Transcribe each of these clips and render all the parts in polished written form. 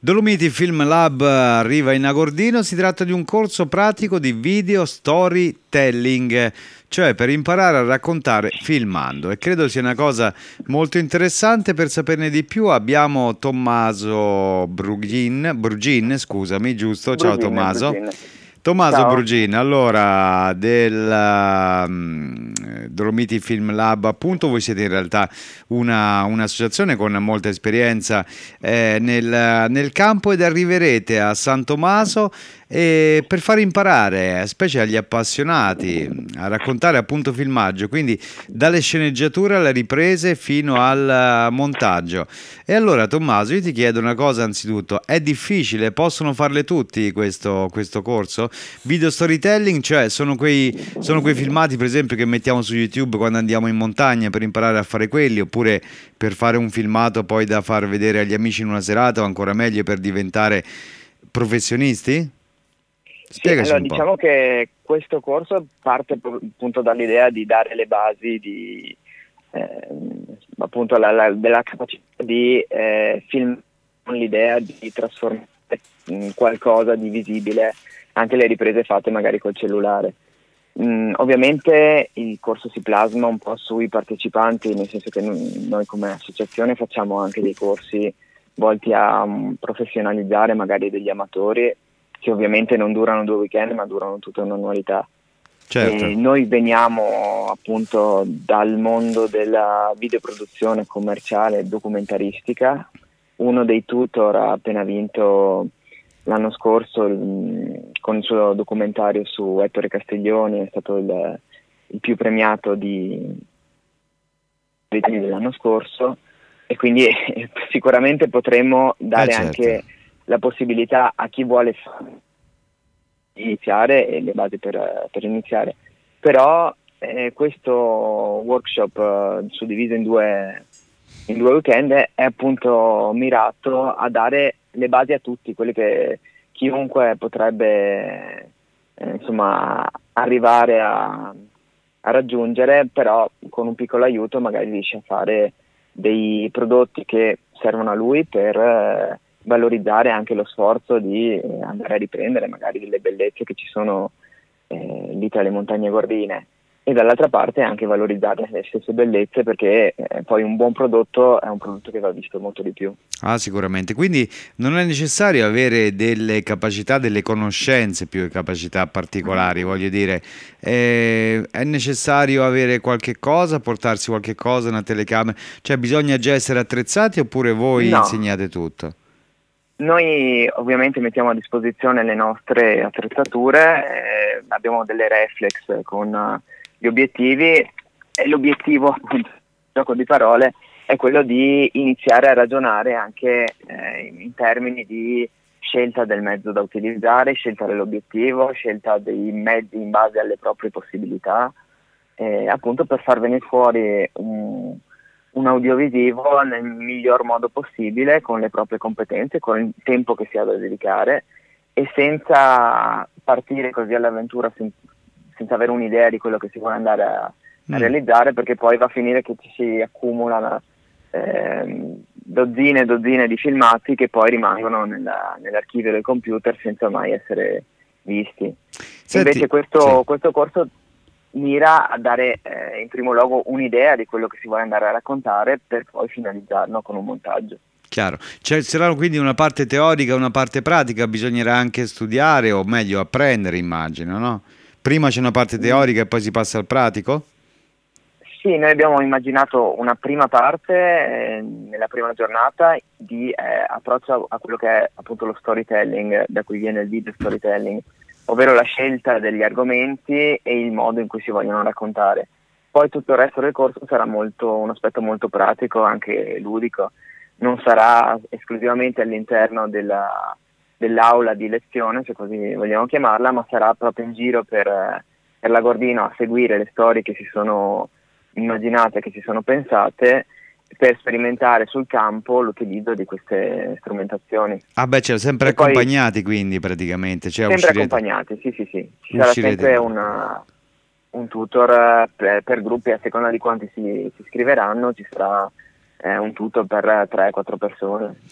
Dolomiti Film Lab arriva in Agordino, si tratta di un corso pratico di video storytelling, cioè per imparare a raccontare filmando, e credo sia una cosa molto interessante. Per saperne di più abbiamo Tommaso Brugin, scusami, giusto? Ciao Brugin, Tommaso. Brugin. Tommaso Ciao. Brugin, allora del Dolomiti Film Lab, appunto, voi siete in realtà un'associazione con molta esperienza nel campo, ed arriverete a San Tommaso per far imparare, specie agli appassionati, a raccontare appunto filmaggio, quindi dalle sceneggiature alle riprese fino al montaggio. E allora Tommaso, io ti chiedo una cosa anzitutto: è difficile? Possono farle tutti questo corso? Video storytelling, cioè sono quei filmati per esempio che mettiamo su YouTube quando andiamo in montagna per imparare a fare quelli, oppure per fare un filmato poi da far vedere agli amici in una serata, o ancora meglio per diventare professionisti? Sì, Spiegaci allora un po'. diciamo che questo corso parte appunto dall'idea di dare le basi appunto della capacità di filmare, con l'idea di trasformare in qualcosa di visibile anche le riprese fatte magari col cellulare. Ovviamente il corso si plasma un po' sui partecipanti, nel senso che noi come associazione facciamo anche dei corsi volti a professionalizzare magari degli amatori, che ovviamente non durano 2 weekend ma durano tutta un'annualità. Certo. E noi veniamo appunto dal mondo della videoproduzione commerciale e documentaristica. Uno dei tutor ha appena vinto l'anno scorso con il suo documentario su Ettore Castiglioni, è stato il più premiato dell'anno scorso, e quindi sicuramente potremmo dare Certo. anche la possibilità a chi vuole iniziare e le basi per iniziare. Però questo workshop suddiviso in due weekend è appunto mirato a dare le basi a tutti, quelli che chiunque potrebbe insomma arrivare a raggiungere, però con un piccolo aiuto magari riesce a fare dei prodotti che servono a lui per valorizzare anche lo sforzo di andare a riprendere magari delle bellezze che ci sono lì tra le montagne Gordine, e dall'altra parte anche valorizzare le stesse bellezze, perché poi un buon prodotto è un prodotto che va visto molto di più. Ah, sicuramente. Quindi non è necessario avere delle capacità, delle conoscenze più che capacità particolari, voglio dire. È necessario avere qualche cosa, portarsi qualche cosa, una telecamera, cioè bisogna già essere attrezzati, oppure voi No, insegnate tutto? noi ovviamente mettiamo a disposizione le nostre attrezzature, abbiamo delle reflex con gli obiettivi, e l'obiettivo, appunto, gioco di parole, è quello di iniziare a ragionare anche in termini di scelta del mezzo da utilizzare, scelta dell'obiettivo, scelta dei mezzi in base alle proprie possibilità, appunto per far venire fuori un audiovisivo nel miglior modo possibile, con le proprie competenze, con il tempo che si ha da dedicare, e senza partire così all'avventura senza avere un'idea di quello che si vuole andare a Mm. realizzare, perché poi va a finire che ci si accumulano dozzine e dozzine di filmati che poi rimangono nell'archivio del computer senza mai essere visti. Senti, Invece sì. questo corso mira a dare in primo luogo un'idea di quello che si vuole andare a raccontare, per poi finalizzarlo con un montaggio. Chiaro. Sarà quindi una parte teorica e una parte pratica, bisognerà anche studiare, o meglio apprendere, immagino, no? Prima c'è una parte Mm, teorica e poi si passa al pratico? Sì, noi abbiamo immaginato una prima parte nella prima giornata di approccio a quello che è appunto lo storytelling, da cui viene il video storytelling, ovvero la scelta degli argomenti e il modo in cui si vogliono raccontare. Poi tutto il resto del corso sarà un aspetto molto pratico, anche ludico. Non sarà esclusivamente all'interno dell'aula di lezione, se così vogliamo chiamarla, ma sarà proprio in giro per l'Agordino a seguire le storie che si sono immaginate, che si sono pensate, per sperimentare sul campo l'utilizzo di queste strumentazioni. Ah beh, cioè, sempre E poi accompagnati quindi praticamente, cioè sempre uscirete, accompagnati, sì, sì, sì, ci sarà uscirete sempre insieme. un tutor per gruppi, a seconda di quanti si iscriveranno, ci sarà un tutor per 3-4 persone. Ecco.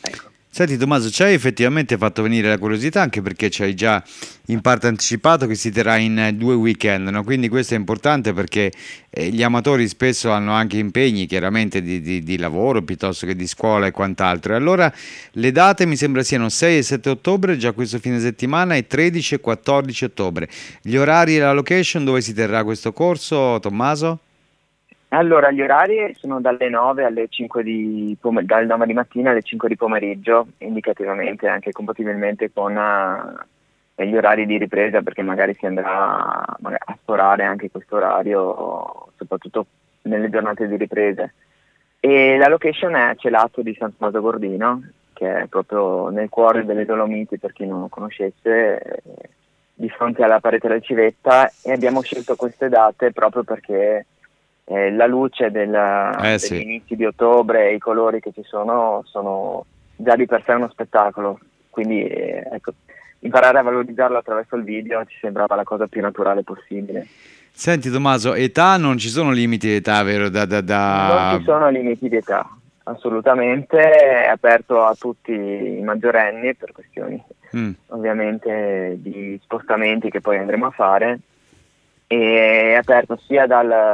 Senti Tommaso, ci hai effettivamente fatto venire la curiosità anche perché ci hai già in parte anticipato che si terrà in 2 weekend, no? Quindi questo è importante perché gli amatori spesso hanno anche impegni chiaramente di lavoro piuttosto che di scuola e quant'altro. E allora le date mi sembra siano 6 e 7 ottobre, già questo fine settimana, e 13 e 14 ottobre. Gli orari e la location dove si terrà questo corso, Tommaso? Allora, gli orari sono dalle 9 alle 5 dalle 9 di mattina alle 5 di pomeriggio, indicativamente, anche compatibilmente con gli orari di ripresa, perché magari si andrà a sforare anche questo orario, soprattutto nelle giornate di riprese. E la location è a Celato di San Tommaso Gordino, che è proprio nel cuore delle Dolomiti, per chi non lo conoscesse, di fronte alla parete del Civetta, e abbiamo scelto queste date proprio perché la luce degli Sì. inizi di ottobre e i colori che ci sono già di per sé uno spettacolo, quindi ecco, imparare a valorizzarlo attraverso il video ci sembrava la cosa più naturale possibile. Senti Tommaso, età non ci sono limiti di età, vero? Non ci sono limiti di età, assolutamente, è aperto a tutti i maggiorenni per questioni Mm. ovviamente di spostamenti che poi andremo a fare, e è aperto sia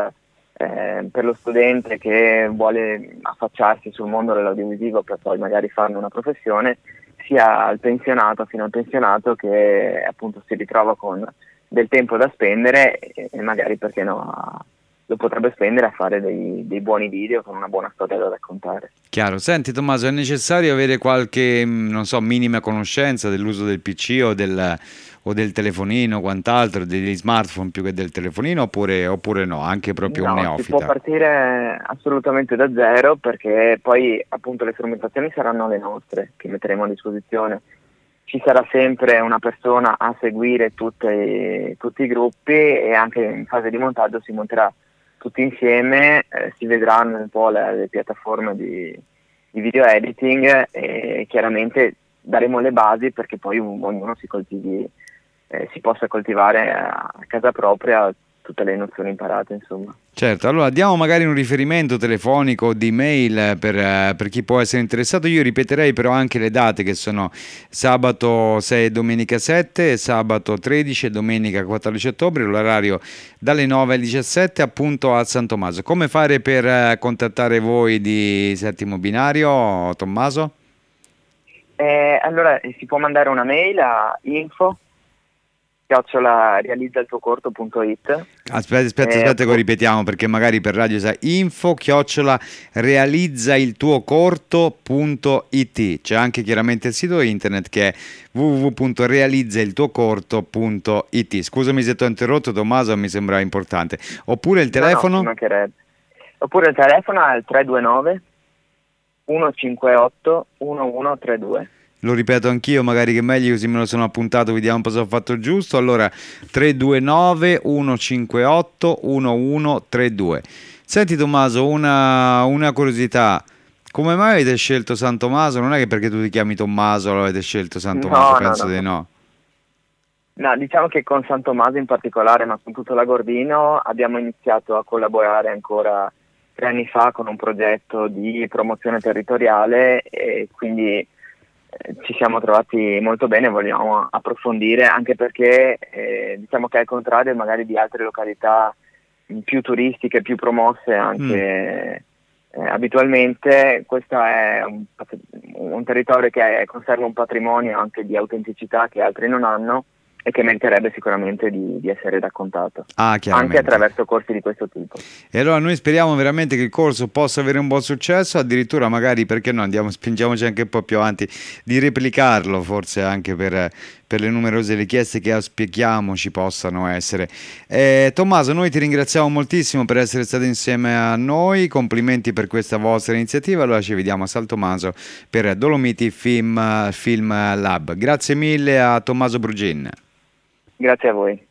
per lo studente che vuole affacciarsi sul mondo dell'audiovisivo per poi magari farne una professione, sia al pensionato, fino al pensionato, che appunto si ritrova con del tempo da spendere e magari, perché no, lo potrebbe spendere a fare dei buoni video con una buona storia da raccontare. Chiaro. Senti Tommaso, è necessario avere qualche, non so, minima conoscenza dell'uso del PC o del telefonino, quant'altro, degli smartphone più che del telefonino, oppure no, anche proprio un No, si può neofita? partire assolutamente da zero, perché poi appunto le strumentazioni saranno le nostre, che metteremo a disposizione. Ci sarà sempre una persona a seguire tutti i gruppi, e anche in fase di montaggio si monterà tutti insieme, si vedranno un po' le piattaforme di video editing, e chiaramente daremo le basi perché poi ognuno si possa coltivare a casa propria tutte le nozioni imparate, insomma. Certo, allora diamo magari un riferimento telefonico o di mail per chi può essere interessato. Io ripeterei però anche le date che sono sabato 6 e domenica 7, sabato 13 e domenica 14 ottobre, l'orario dalle 9 alle 17 appunto a San Tommaso. Come fare per contattare voi di Settimo Binario, Tommaso? Allora si può mandare una mail a info@realizzaltuocorto.it. Aspetta che lo ripetiamo perché magari per radio sai info@realizzailtuocorto.it. C'è anche chiaramente il sito internet che è www.realizzailtuocorto.it. Scusami se ti ho interrotto Tommaso, mi sembra importante. Oppure il No, ci telefono? mancherebbe. Oppure il telefono è il 329 158 1132. Lo ripeto anch'io, magari che è meglio così me lo sono appuntato, vediamo un po' se ho fatto giusto. Allora, 329 158 1132. Senti Tommaso, una curiosità. Come mai avete scelto San Tommaso? Non è che perché tu ti chiami Tommaso lo avete scelto San Tommaso, No, no, penso no, di no. no. No, diciamo che con San Tommaso in particolare, ma con tutto l'Agordino, abbiamo iniziato a collaborare ancora 3 anni fa con un progetto di promozione territoriale, e quindi ci siamo trovati molto bene, vogliamo approfondire, anche perché diciamo che al contrario magari di altre località più turistiche, più promosse Mm. anche abitualmente, questo è un territorio che conserva un patrimonio anche di autenticità che altri non hanno, e che meriterebbe sicuramente di essere raccontato, Ah, anche chiaramente. attraverso corsi di questo tipo. E allora noi speriamo veramente che il corso possa avere un buon successo, addirittura magari, perché no, spingiamoci anche un po' più avanti, di replicarlo, forse anche per le numerose richieste che auspichiamo ci possano essere. Tommaso, noi ti ringraziamo moltissimo per essere stato insieme a noi, complimenti per questa vostra iniziativa, allora ci vediamo a San Tommaso per Dolomiti Film Lab. Grazie mille a Tommaso Brugin. Grazie a voi.